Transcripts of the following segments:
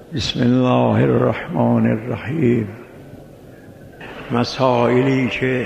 بسم الله الرحمن الرحیم. مسائلی که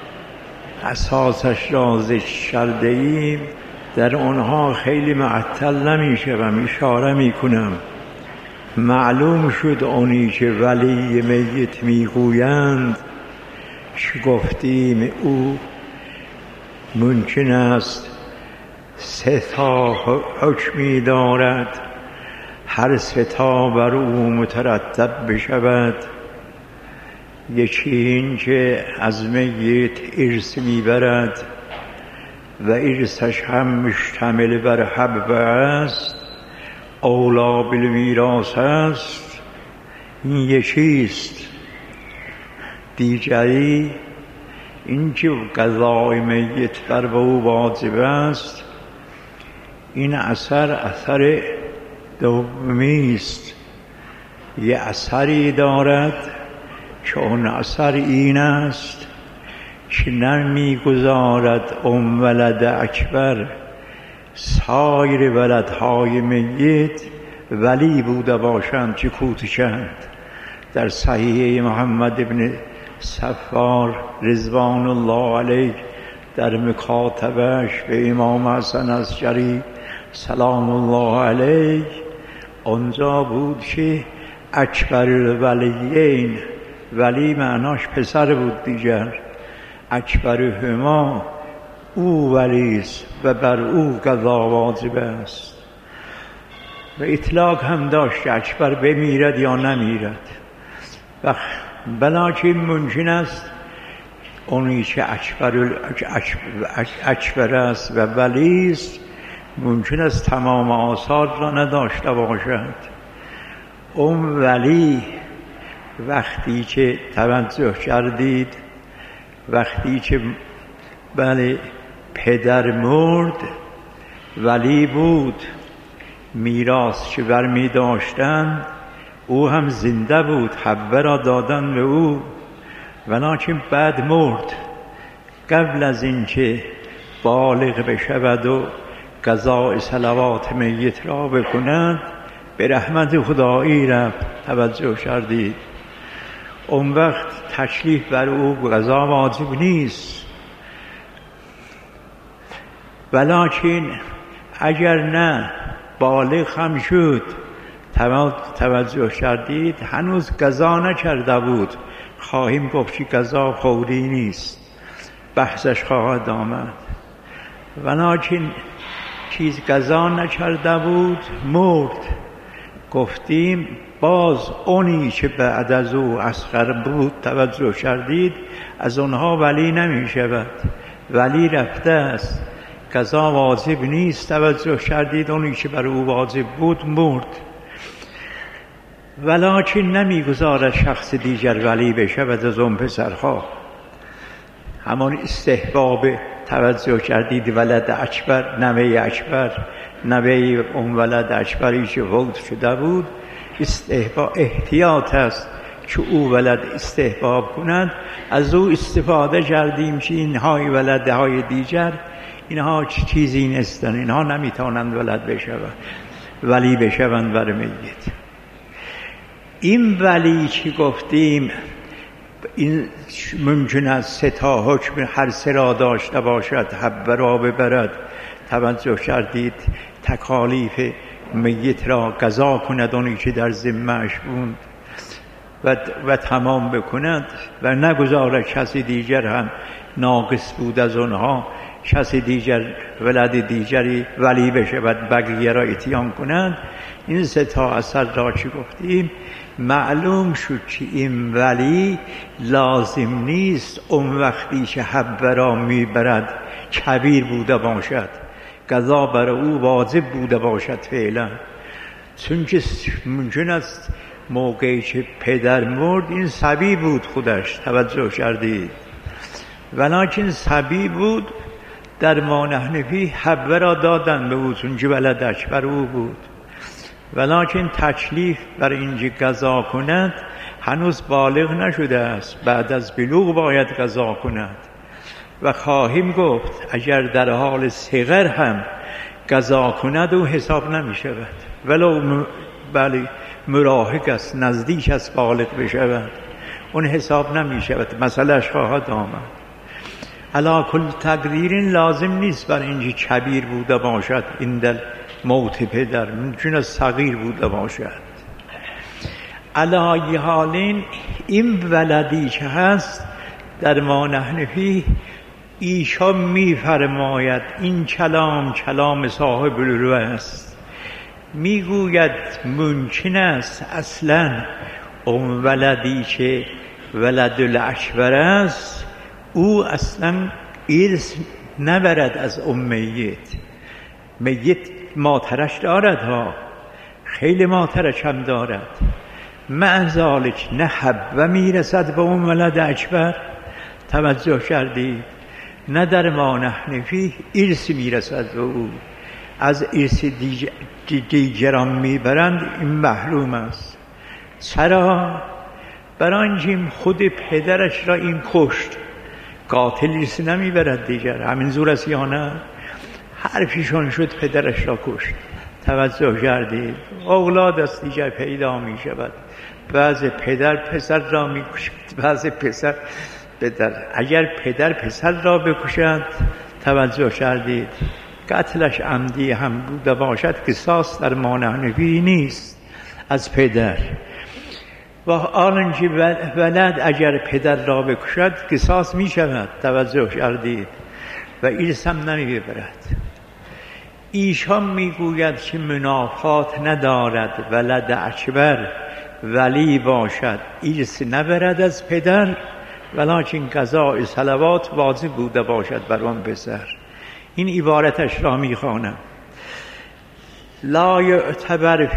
اساسش را ذکر کرده ایم در آنها خیلی معطل نمیشه و اشاره میکنم. معلوم شد آنی که ولی میت میگویند که گفتیم او ممکن است 3 حکمی دارد، هر 3 بر او مترتب بشود. یکی این که از میت ارث میبرد و ارثش هم مشتمل بر حبه است، اولا بالمیراث است. این یکیست. دیگری این که قضای میت بر او واجب است. این اثر دومی است. یه اثری دارد که اون اثر این است که نمیگذارد ولد اکبر سایر ولدهای میت ولی بوده باشند چه کوتشند. در صحیح محمد ابن صفار رضوان الله علیه در مکاتبش به امام حسن عسکری سلام الله علیه آنجا بود که اکبر ولیین، ولی معناش پسر بود دیگر، اکبرهما او ولیست و بر او قضا واجب است. و اطلاق هم داشت اکبر بمیرد یا نمیرد. و بلکه ممکن است اونی که اکبر است و ولیست ممکن است تمام آثار را نداشته باشد. اون ولی وقتی که توجه کردید، وقتی که پدر مرد ولی بود، میراث که برمی داشتند او هم زنده بود، حبه را دادن به او، ولکن بعد مرد. قبل از اینکه بالغ بشود و قضاء صلوات میت را بکند به رحمت خدایی رفت. توجه کردید؟ اون وقت تکلیف بر او قضا واجب نیست. ولکن اگر نه بالغ هم شد، توجه کردید، هنوز قضا نکرده بود، خواهیم گفت که قضا فوری نیست، بحثش خواهد آمد. ولکن چیز قضا نکرده بود مرد، گفتیم باز اونی که بعد از او اصغر بود، توجه کردید، از اونها ولی نمی شود، ولی رفته است، قضا واجب نیست. توجه کردید؟ اونی که بر او واجب بود مرد، ولکن نمی گذارد شخص دیگر ولی بشود از اون پسرها. همان استحباب، توجه کردید، ولد اکبر، نوه اکبر، نوه اون ولد اکبری که فوت شده بود، استحباب احتیاط است که او ولد استحباب کند. از او استفاده کردیم که اینهای ولدهای دیگر اینها چیزی نیستند، اینها نمیتوانند ولد بشوند، ولی بشوند بر میت. این ولی که گفتیم این ممکن است 3 حکم هر 3 را داشته باشد، حبه را ببرد، توجه کردید، تکالیف میت را قضا کند اونی که در ذمه‌اش بود و تمام بکند و نگذارد کسی دیگر هم ناقص بود از اونها، کسی دیگر ولد دیگری ولی بشه و بقیه را اتیان کنند. این 3 اثر را چی گفتیم؟ معلوم شد که این ولی لازم نیست اون وقتی که حبه را میبرد کبیر بوده باشد، قضا بر او واجب بوده باشد فعلا. چون که ممکن است موقعی که پدر مرد این صبی بود خودش، توجه کردید، ولکن صبی بود در ما حنفی حبه را دادن به او چون که ولد اکبر او بود، ولکن تکلیف بر اینجا قضا کند هنوز بالغ نشده است، بعد از بلوغ باید قضا کند. و خواهیم گفت اگر در حال صغر هم قضا کند او حساب نمی شود، ولو مراهق است، نزدیک است بالغ بشود، اون حساب نمی شود، مسئلهش خواهد آمد. علا کل تقدیر لازم نیست بر اینجا کبیر بوده باشد این در موت پدر، ممکن است صغیر بوده باشد. علا ای حالین این ولدی که هست در ما نحن فیه، ایشان می فرماید این کلام صاحب الروح است، می گوید ممکن است اصلا اون ولدی که ولد الاکبر است او اصلا ارث نبرد از اون میت مادرش دارد ها، خیلی مادرش هم دارد، مع ذالک نه حبه میرسد به اون ولد اکبر، توجه کردید؟ نه در ما نحن فیه ارث میرسد به او، از ارث دیگران میبرند، این محروم است. چرا؟ برانجیم خود پدرش را این کشت، قاتل ارث نمیبرد دیگر، همین زور است یا نه؟ حرفیشون شد پدرش را کشت. توجه کردید؟ اولاد است دیگر پیدا می شود، بعض پدر پسر را می کشد، بعض پسر پدر. اگر پدر پسر را بکشد، توجه کردید، قتلش عمدی هم بوده باشد قصاص در ما نحن فیه نیست از پدر. و آنچه ولد اگر پدر را بکشد قصاص می شود، توجه کردید، و ارث هم نمی برد. ایشان می گوید که منافات ندارد ولد اکبر ولی باشد ارث نبرد از پدر، ولکن قضاء صلوات واجب بوده باشد بر آن پسر. این عبارتش را می خوانم: لا یعتبر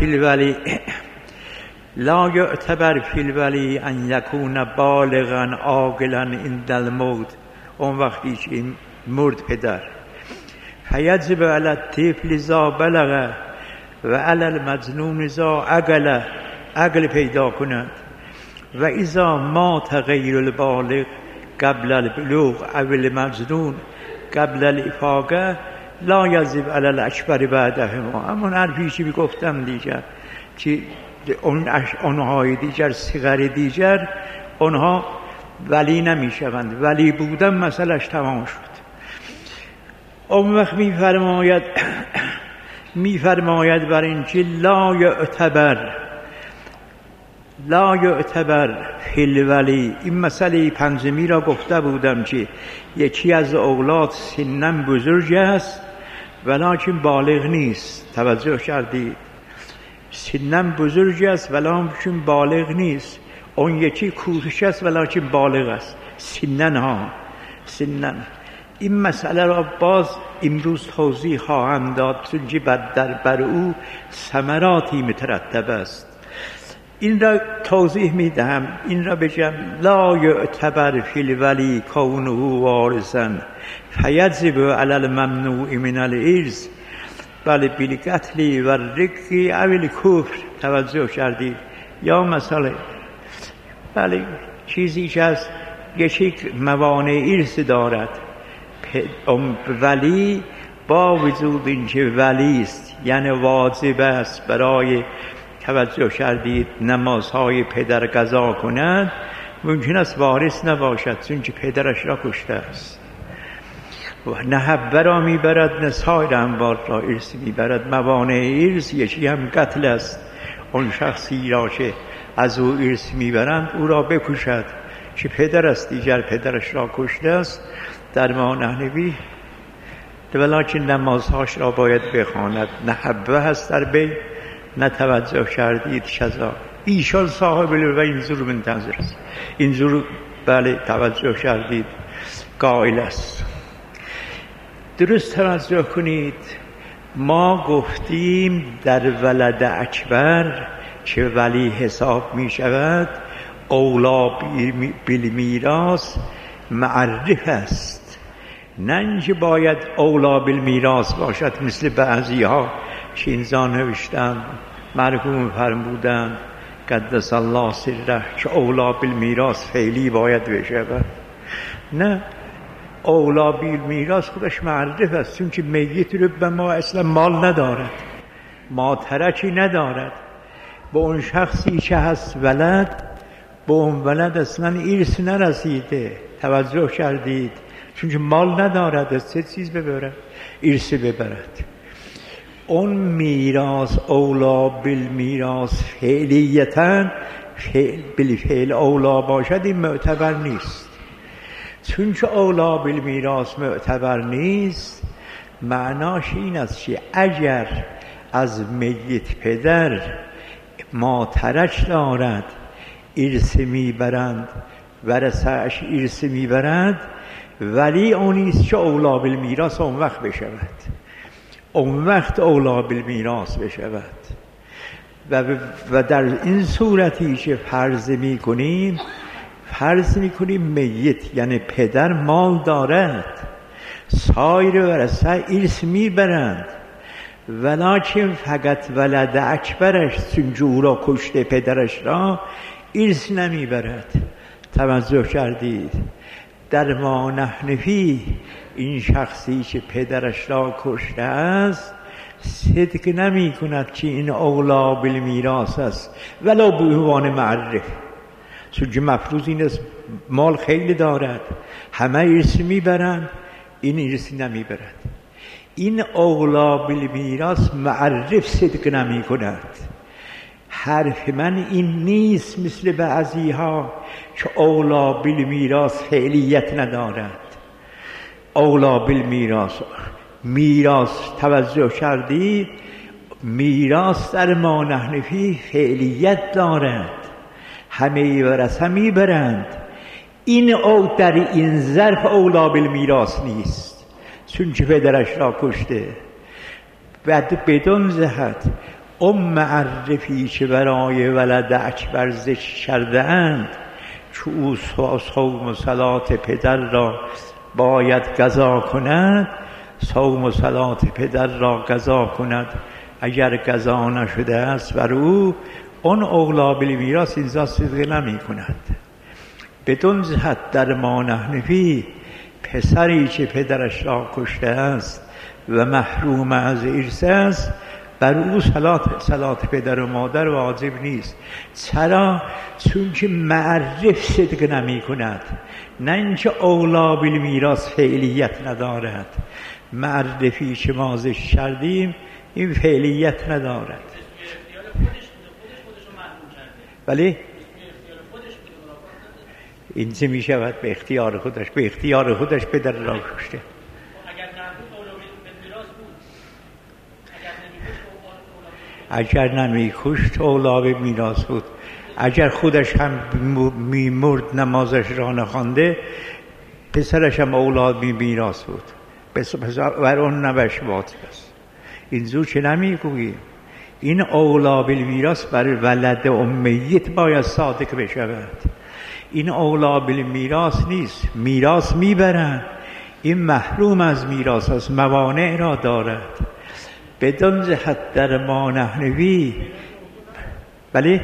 فی الولی ان یکون بالغا عاقلا عند الموت، اون وقتی که مرد پدر، فیجب علی الطفل اذا بلغ و علی المجنون اذا عقل پیدا کند، و اذا مات غیر البالغ قبل البلوغ او المجنون قبل الافاقه لا یجب علی الاکبر بعدهما. همون حرفی که گفتم دیگر که اونهای دیگر صغر دیگر اونها ولی نمی شوند، ولی بودن مسئلهش تمام شد. اون وقت میفرماید بر این که لا یعتبر فی الولی. این مسئله پنجمی را گفته بودم که یکی از اولاد سنن بزرگ است ولکن بالغ نیست. توجه کردید؟ سنن بزرگ است ولکن بالغ نیست. اون یکی کوچک است ولکن بالغ است. سنن. این مسئله را باز امروز توضیح خواهم داد، چون که بر او ثمراتی مترتب است. این را توضیح میدهم، این را بگم: لا یعتبر فی الولی کونه وارثا فیجب علی الممنوع من الارث بل بالقتل و الرق او الکفر. توجه کردید؟ یا مثلا بله چیزی که از یک موانع ارث دارد، ولی با وجود اینکه ولی است یعنی واجب است برای، توجه کردید، نمازهای پدر قضا کند، ممکن است وارث نباشد چون که پدرش را کشته است. نه حبه را میبرد نه سایر اموال را ارث میبرد. موانع ارث یکی هم قتل است. اون شخصی را که از او ارث میبرند او را بکشد که پدر است دیگر، پدرش را کشته است. در ما نحن فیه ولکن نمازهاش را باید بخواند. نه حبه هست در بین، نه توجه کردید شذا. ایشان صاحب و اینجور منتظر است، اینجور بله توجه کردید قائل است. درست توجه کنید. ما گفتیم در ولد اکبر که ولی حساب می شود اولا بالمیراث معرف است، نه اینکه باید اولا بالمیراث باشد مثل بعضی ها که اینجا نوشتن مرحوم فرمودند قدس الله سره که اولا بالمیراث فعلی باید بشود. نه، اولا بالمیراث خودش معرف است، چون که میت رو به ما اصلا مال ندارد، ما ترکی ندارد. به اون شخصی که هست ولد، به اون ولد اصلا ایرث نرسیده. توجه کردید؟ چون مال ندارد از سه چیز ببرد، ایرث ببرد. اون میراث اولا بالمیراث فعلیتاً، بالفعل اولا باشد، این معتبر نیست. چون که اولا بالمیراث معتبر نیست، معناش این است که اگر از میت پدر ماترک دارد ایرث میبرند، ورثه‌اش ایرث میبرد، ولی اونیست که اولا بالمیراث اون وقت بشود، اون وقت اولا بالمیراث بشود. و در این صورتی که فرض میکنیم میت یعنی پدر مال دارد، سایر ورثه ایرث میبرند، ولکن فقط ولد اکبرش چون او را کشته پدرش را ایرث نمیبرد. توجه کردید؟ در ما نحن فیه این شخصی که پدرش را کشته است صدق نمی کند که این اولا بالمیراث است ولو به عنوان معرف، چون مفروض این است مال خیلی دارد، همه ایرث میبرند، این ایرث نمیبرد. این اولا بالمیراث معرف صدق نمی کند. حرف من این نیست مثل بعضی ها که اولا بالمیراث فعلیت ندارد. اولا بالمیراث، میراث، توجه کردید؟ میراث در ما نحن فیه فعلیت دارد، همه ورثه میبرند. این او در این ظرف اولا بالمیراث نیست، چون که پدرش را کشته. بعد بدون جهت اون معرفی که برای ولد اکبر ذکر کرده اند که او صوم و صلات پدر را باید قضا کند، صوم و صلات پدر را قضا کند. اگر قضا نشده است بر او، اون اولا بالمیراث اینجا صدق نمی کند. بدون جهت در ما نحن فیه پسری که پدرش را کشته است و محروم از ارث است، بر او صلات پدر و مادر واجب نیست. چرا؟ چون که معرف صدق نمی کند، نه اینکه اولا بالمیراث فعلیت ندارد. معرفی که ما ذکر کردیم این فعلیت ندارد. ولی این چه می شود؟ به اختیار خودش، به اختیار خودش پدر را کشته. اگر نمی کشت اولا به میراث بود. اگر خودش هم میمرد نمازش را نخوانده، پسرش هم اولاد میراث بود، بر اون نبش باطل است. اینجور چه نمیگوییم؟ این اولا بالمیراث بر ولد امیت باید صادق بشود. این اولا بالمیراث نیست، میراث میبرن، این محروم از میراث است، موانع را دارد. بدون جهت در ما نحن فیه. بله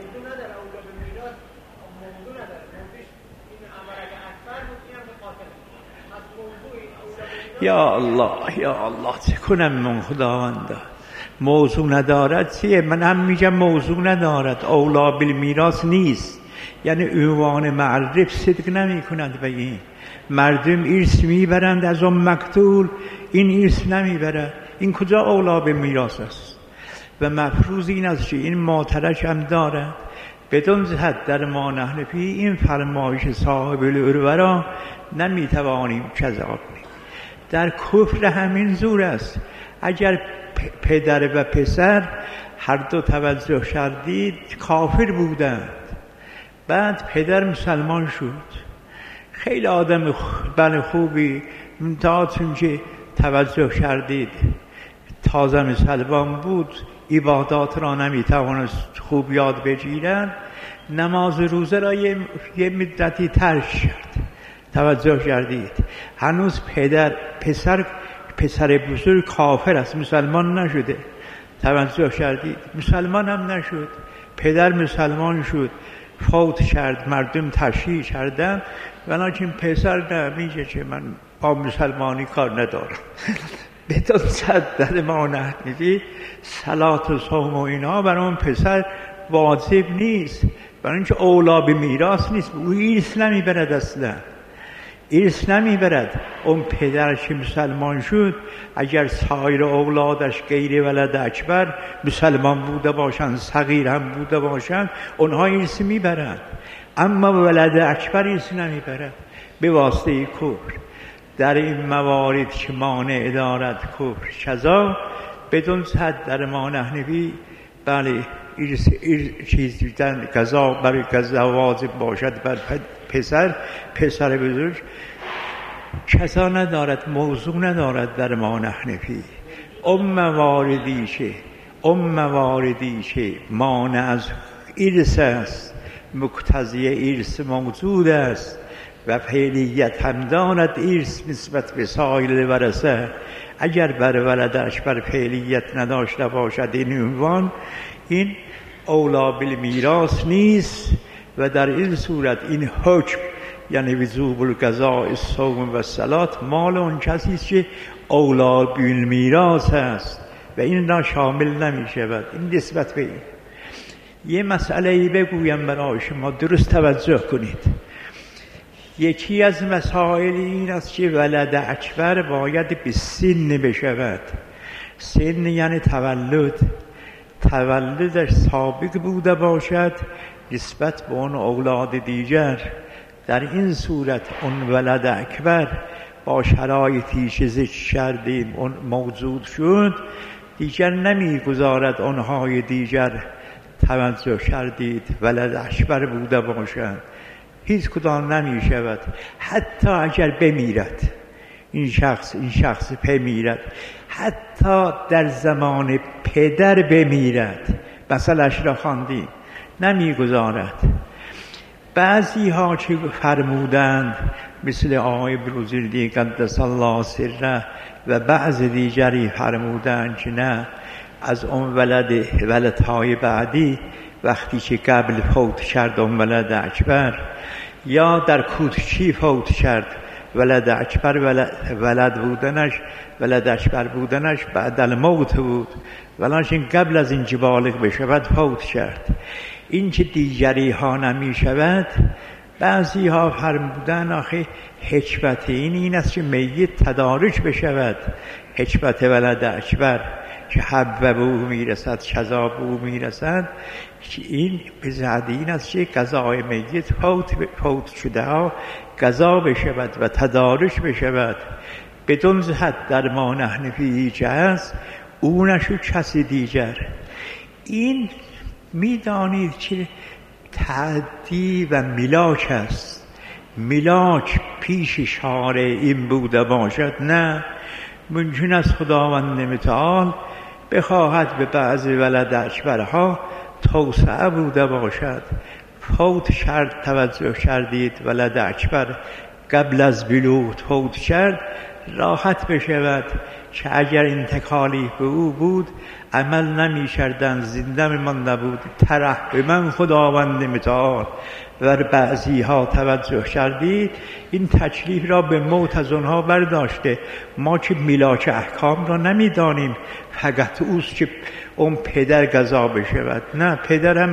یا الله یا الله، چه کنم من خداوندا؟ موضوع ندارد چیه؟ من هم میگم موضوع ندارد، اولا بالمیراث نیست، یعنی عنوان معرف صدق نمی کند. به این مردم ایرث میبرند از اون مقتول، این ایرث نمیبرد. این کجا اولا به میراث است؟ و مفروض این است که این ماترک هم دارد. بدون جهت در ما نحن فیه این فرمایش صاحب العروه را نمیتوانیم کذا کنیم. در کفر همین زور است. اگر پدر و پسر هر دو توجه کردید کافر بودند، بعد پدر مسلمان شد، خیلی آدم خوبی، تا چون که توجه کردید تازه مسلمان بود، عبادات را نمیتوانست خوب یاد بگیرد، نماز روزه را یه مدتی ترک کرد. توجه کردید؟ هنوز پسر بزرگ کافر است، مسلمان نشده. توجه کردید؟ مسلمان هم نشد، پدر مسلمان شد، فوت کرد، مردم تشییع کردن، ولیکن پسر نمیگه که من با مسلمانی کار ندارم. بدون صد در ما نحن فیه صلات و صوم و اینا بر اون پسر واجب نیست، برای اینکه اولا به میراث نیست، او ایرث نمیبرد، اصلا ایرث نمیبرد. اون پدرش مسلمان شد، اگر سایر اولادش غیر ولد اکبر مسلمان بوده باشند، صغیر هم بوده باشند، اونها ایرث میبرند، اما ولد اکبر ایرث نمیبرد به واسطه کفر. در این موارد که مانع دارد کفر کذا بدون صد در ما نحنفی بله چیز دیدن قضا برای قضا واجب باشد بر پسر بزرگ کذا ندارد، موضوع ندارد در ما نحنفی. مواردی که مانع از ایرث است، مقتضی ایرث موجود است و فعلیت هم دارد ایرث نسبت به سایر ورثه. اگر بر ولدش بر فعلیت نداشته باشد این عنوان، این اولا بالمیراث نیست و در این صورت این حکم یعنی وجوب القضاء الصوم و الصلاة مال اون کسی است که اولا بالمیراث است و این را شامل نمی شود. این نسبت به این. یه مسئله بگویم برای شما درست توجه کنید. یکی از مسائل این است که ولد اکبر باید به سن بشود. سن یعنی تولدش سابق بوده باشد نسبت به اون اولاد دیگر. در این صورت اون ولد اکبر با شرایطی که ذکر کردیم اون موجود شد، دیگر نمیگذارد اونهای دیگر توجه کردید ولد اکبر بوده باشند، هیچ کدام نمی شود. حتی اگر بمیرد این شخص بمیرد، حتی در زمان پدر بمیرد، مثلش را خواندیم، نمی گذارد. بعضی ها چه فرمودند مثل آقای بروزردی قدس الله سره و بعض دیگری فرمودند که نه، از اون ولدهای بعدی وقتی که قبل فوت کرد اون ولد اکبر یا در کودکی فوت کرد ولد اکبر، ولد اکبر بودنش بعد الموت بود، ولکن قبل از این بالغ بشود فوت کرد. این که دیگری ها نمی شود، بعضی ها فرمودن آخه حکمت این است که میت تدارک بشود. حکمت ولد اکبر که حب به او میرسد کذا به او میرسد، این به زعد این است که قضای میت فوت شده ها قضا بشود و تدارک بشود بدون زهد در ما نحنفی که هست او نشد کسی دیگر. این میدانید که تعدی و ملاک است. ملاک پیش شارع این بوده باشد؟ نه، ممکن است خداوند متعال بخواهد به بعض ولد اکبرها توسعه بوده باشد. فوت کرد، توجه کردید ولد اکبر قبل از بلوغ فوت کرد، راحت بشود که اگر انتقالی به او بود عمل نمی کردن، زنده من نبود، به من خداوند متعال. و بعضی ها توجه کردید این تکلیف را به موت از اونها برداشته. ما که ملاک احکام را نمی دانیم فقط اوست که اون پدر قضا بشود. نه، پدر هم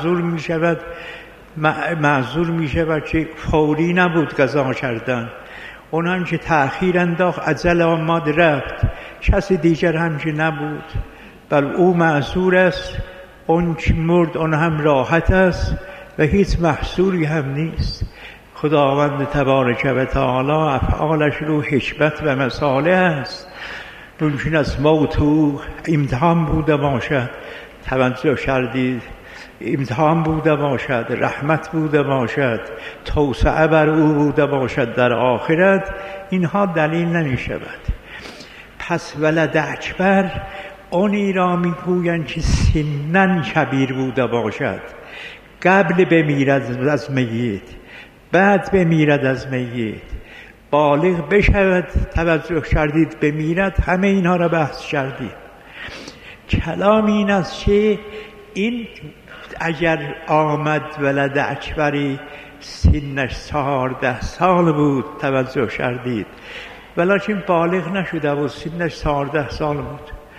معذور می شود که فوری نبود قضا کردن، اون هم که تأخیر انداخت اجل آمد رفت، کسی دیگر هم که نبود، بل او معذور است. اون که مرد اون هم راحت است و هیچ محصوری هم نیست. خداوند تبارک و تعالی افعالش رو حکمت و مصالح است. ممکن است موت او امتحان بوده باشد، توجه کردید، امتحان بوده باشد، رحمت بوده باشد، توسعه بر او بوده باشد در آخرت، اینها دلیل نمی شود. پس ولد اکبر اونی را می گویند که سنن کبیر بوده باشد، قبل بمیرد از میت، بعد بمیرد از میت، بالغ بشود، توجه کردید، بمیرد، همه اینها را بحث کردید. کلام این است که این اگر آمد ولد اکبری سنش 14 سال بود، توجه کردید، ولیکن بالغ نشده بود، سنش 14 سال بود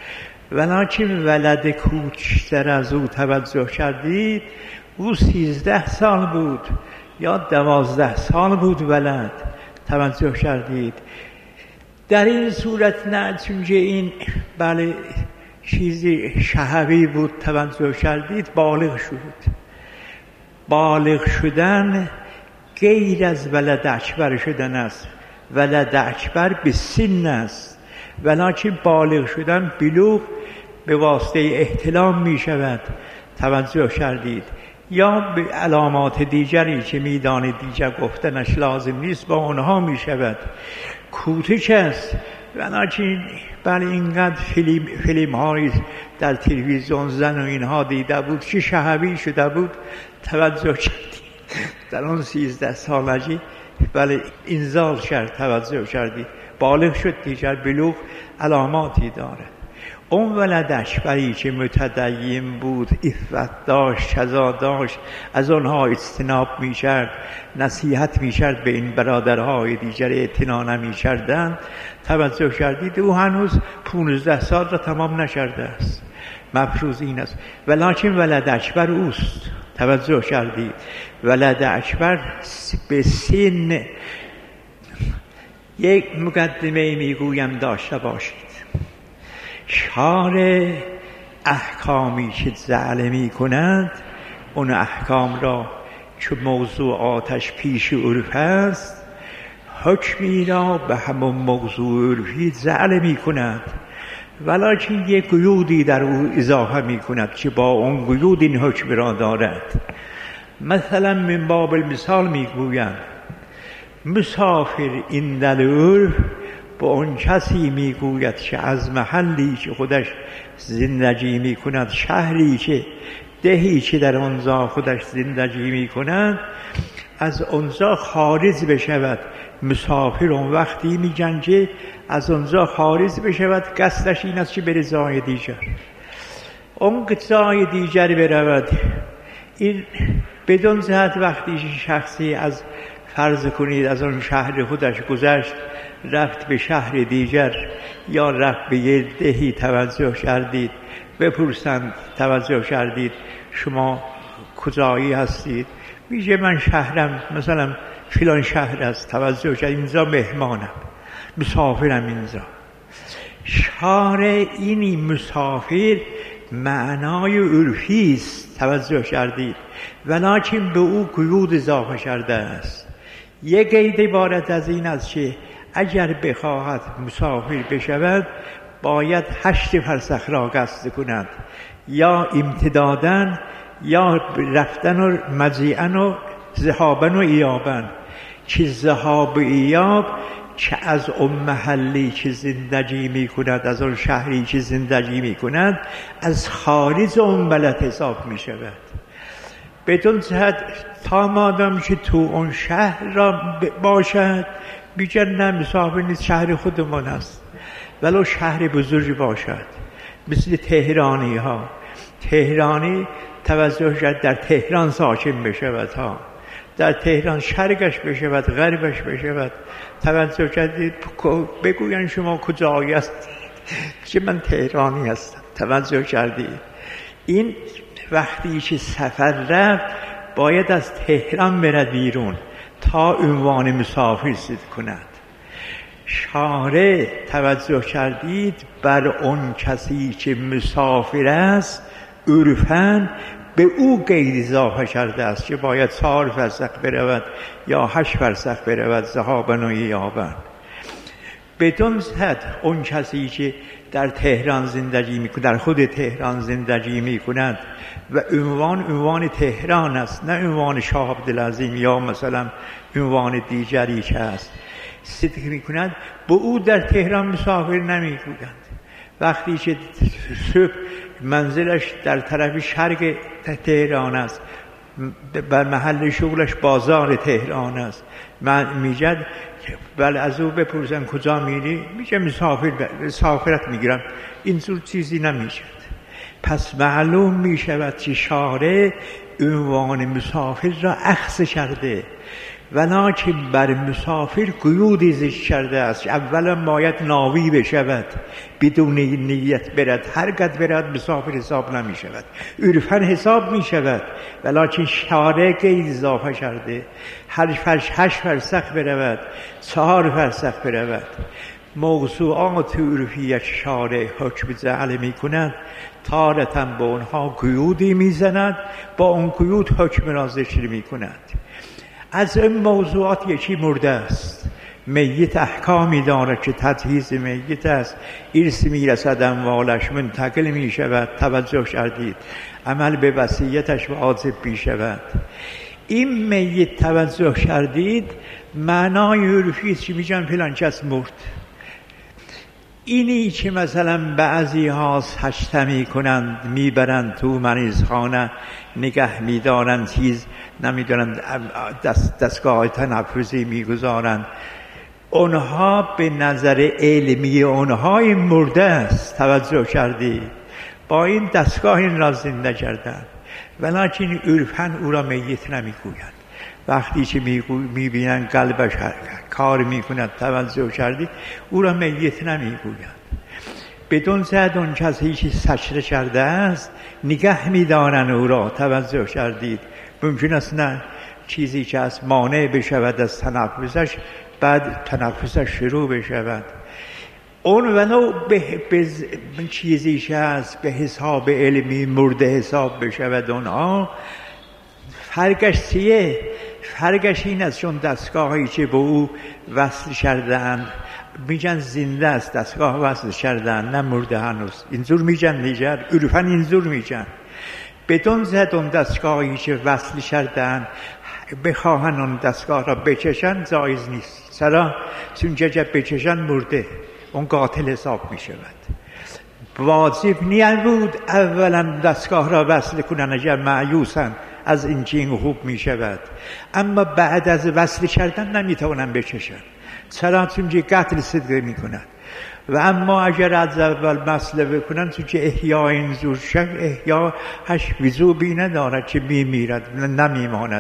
ولکن ولد کوچکتر از او توجه کردید، او 13 سال بود یا 12 سال بود ولد، توجه کردید. در این صورت نه، چون این بله چیزی شهوی بود، توجه کردید، بالغ شد. بالغ شدن غیر از ولد اکبر شدن است. ولد اکبر به سن است، ولکن بالغ شدن بلوغ به واسطه احتلام می شود، توجه کردید، یا به علامات دیگری که میدان دیگر گفتنش لازم نیست با آنها می شود. کوتک است، ولکن بله اینقدر فیلم هایی در تلویزیون زن و اینها دیده بود که شهوی شده بود، توجه کردید. در آن 13 سالگی بله انزال کرد، توجه کردید، بالغ شد دیگر، بلوغ علاماتی داره. اون ولد اکبری که متدین بود، عفت داشت، کذا داشت، از آنها اجتناب می کرد، نصیحت می کرد به این برادرهای دیگر اعتنا نمی کردند، توجه کردید او هنوز 15 سال را تمام نکرده است. مفروض این است، ولکن ولد اکبر اوست، توجه کردید. ولد اکبر به سن یک مقدمه میگویم داشته باشید. شارع احکامی که جعل می کند، اون احکام را که موضوع آتش پیش عرف است، حکمی را به همون موضوع عرفی جعل می کند، ولکن یک قیودی در او اضافه می کند که با اون قیود این حکم را دارد. مثلا من باب المثال می گویم مسافر این دلور با اون کسی می گوید که از محلی که خودش زندگی می کند، شهری که دهی که در آنجا خودش زندگی می کند، از آنجا خارج بشود. مسافر اون وقتی می جنگه از آنجا خارج بشود، قصدش این است که بره جای دیگر، اون جای دیگر برود. این بدون جهت وقتی شخصی از فرض کنید از آن شهر خودش گذشت رفت به شهر دیگر یا رفت به یه دهی، توجه کردید، بپرسند توجه کردید شما کجایی هستید، میگه من شهرم مثلا فلان شهر است، توجه کردید، اینجا مهمانم، مسافرم اینجا. شارع اینی مسافر معنای عرفی است، توجه کردید، ولکن به او قیود اضافه کرده است. یک قید عبارت از این است که اگر بخواهد مسافر بشود باید 8 فرسخ را قصد کند، یا امتدادن یا رفتن و مجیئن و ذهابن و ایابن. که ذهاب و ایاب که از اون محلی که زندگی می کند، از اون شهری که زندگی می کند، از خارج اون بلد حساب می شود. بدون جهت تا مادام که تو اون شهر را باشد بیجن نه مسافر نیست، شهر خودمان است، ولو شهر بزرگی باشد. مثل تهرانی ها، تهرانی توجه کرد در تهران ساکن بشود ها، در تهران شرقش بشود غربش بشود، توجه کردید، بگوین شما کجایی است که من تهرانی هستم، توجه کردید. این وقتی که سفر رفت باید از تهران برد بیرون تا عنوان مسافر رسید کند. شارع توجه کردید بر اون کسی که مسافر است عرفاً به او قید اضافه کرده است که باید 4 فرسخ برود یا 8 فرسخ برود، ذهابن و ایابن. بدون حد اون کسی که در تهران زندگی میکند، در خود تهران زندگی میکند و عنوان تهران است، نه عنوان شاه عبدالعظیم یا مثلا عنوان دیگری که است، صدق میکند، به او در تهران مسافر نمیگویند. وقتی که صبح منزلش در طرف شرق تهران است، بر محل شغلش بازار تهران است، من میگد بله از او بپرسن کجا میری، میگه مسافرت میگیرم، اینجور چیزی نمیشد. پس معلوم میشود که شارع عنوان مسافر را اخذ کرده، ولکن بر مسافر قیودی زشت کرده است. اولا باید ناوی بشود، بدون نیت برد، هرگز برد مسافر حساب نمی شود، عرفاً حساب می شود، ولکن شارع قید اضافه کرده 8 فرسخ برود، 4 فرسخ برود. موضوعات عرفی شارع حکم جعل می کند، تارتاً به اونها قیودی می زند، با اون قیود حکم را ذکر می کند. از این موضوعات یکی مرده است. میت احکامی دارد که تجهیز میت است، ارث میرسد، اموالش منتقل می شود، توجه کردید، عمل به وصیتش واجب می شود. این میت توجه کردید معنای عرفی است که میگن فلان کس مرد. اینی که مثلا بعضی ها سجده میکنند، میبرند تو مریضخانه نگه میدارند، چیز نمیدونند، دستگاه تنفسی میگذارند، اونها به نظر علمی اونها این مرده است. توجه کردی؟ با این دستگاه این را زنده کردن، ولیکن عرفاً او را میت نمیگویند. وقتی که میبینن قلبش کار میکند، توجه کردی، او را میت نمیگویند. بدون زد اون کسی که سجده کرده است نگه میدارن او را. توجه کردید؟ ممکن است نه چیزی که از مانع بشود از تنفسش، بعد تنفسش شروع بشود، اون ولو به چیزی که از به حساب علمی مرده حساب بشود، اونها فرقش چیه؟ فرقش این است چون دستگاهی که به او وصل کردن میگن زنده است، دستگاه وصل کردن، نه مرده هنوز. اینجور میگن دیگر، عرفاً اینجور میگن. بدون زد اون دستگاهی که وصل کردن بخواهن اون دستگاه را بچشن، جایز نیست. چرا؟ چون جب بچشن مرده، اون قاتل حساب میشود. واجب نبود اولا دستگاه را وصل کنن اگر مایوسن از این چین خوب می شود، اما بعد از وصل کردن نمیتونن بچشن. چرا؟ چون که قتل صدقه می کند. و اما اگر از اول وصل بکنن، چون که احیا این زور شک احیا هش وضوبی ندارد که میمیرد، نمیماند.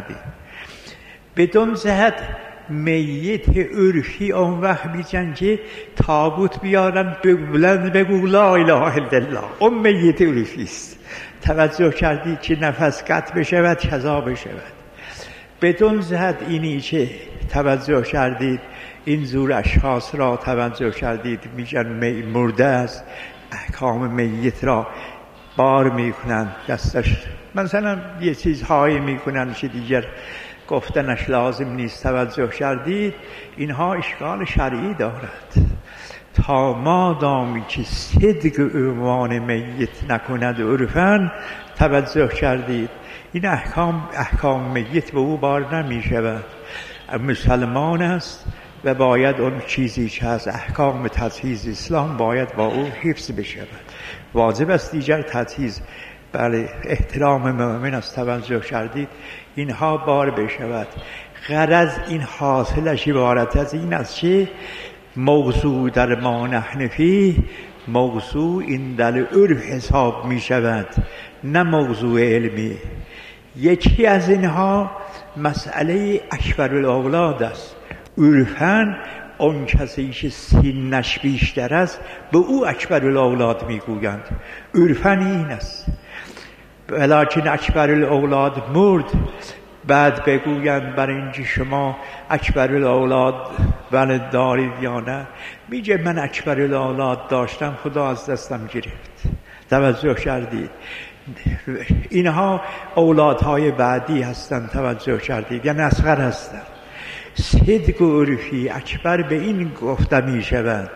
بدون زهد میت عرفی اون وقت میگن که تابوت بیارن بلند بگو لا اله الا الله، اون میت عرفی است. توجه کردید که نفس قطع بشود، کذا بشود. بدون زد اینی که توجه کردید این زور اشخاص را توجه کردید میگن مرده است، احکام میت را بار میکنن دستش، مثلا یه چیزهایی میکنن که دیگر گفتنش لازم نیست. توجه کردید؟ اینها اشکال شرعی دارد. تا ما دامی که صدق عنوان میت نکند عرفاً، توجه کردید، این احکام میت به او بار نمی شود. مسلمان است و باید اون چیزی که از احکام تجهیز اسلام باید با او حفظ بشود. واجب است دیگر تجهیز، بله، احترام مؤمن است. توجه کردید؟ اینها بار بشود. غرض این حاصلش عبارت از این است که موضوع در ما نحن فیه، موضوع این در عرف حساب می شود، نه موضوع علمی. یکی از اینها مسئله اکبر الاولاد است. عرفاً اون کسی که سنش بیشتر است به او اکبر الاولاد می گویند. عرفاً این است. ولیکن اکبر الاولاد مرد، بعد بگویند برای اینکه شما اکبر الاولاد ولد دارید یا نه، میگه من اکبر الاولاد داشتم، خدا از دستم گرفت. توجه کردید؟ اینها اولادهای بعدی هستند. توجه کردید؟ یعنی اصغر هستند. صدق و عرفی اکبر به این گفته می شود.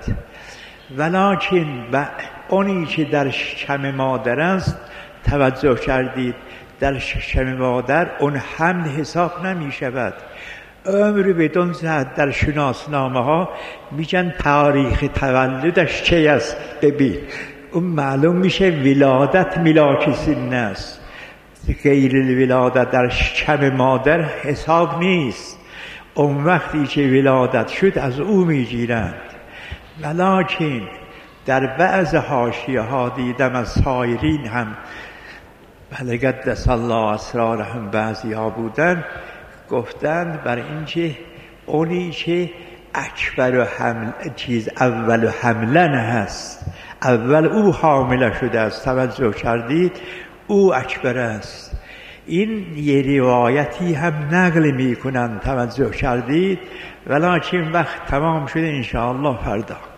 ولیکن اونی که در شکم مادر است، توجه کردید، در شکم مادر اون حمل حساب نمی شود. عمر بدون زد در شناسنامه ها میگن تاریخ تولدش چه است، ببین اون معلوم میشه ولادت ملاک سن است. غیر الولادت در شکم مادر حساب نیست. اون وقتی که ولادت شد از او میگیرند. ولیکن در بعض حاشیه ها دیدم از سایرین هم، بله قدس الله اسرارهم، بعضی ها بودن گفتند بر اینکه اونی که اکبر و حمل اول حملن هست، اول او حامله شده است، توجه کردید، او اکبر است. این یه روایتی هم نقل می کنند، توجه کردید، ولیکن وقت تمام شده انشاءالله فردا.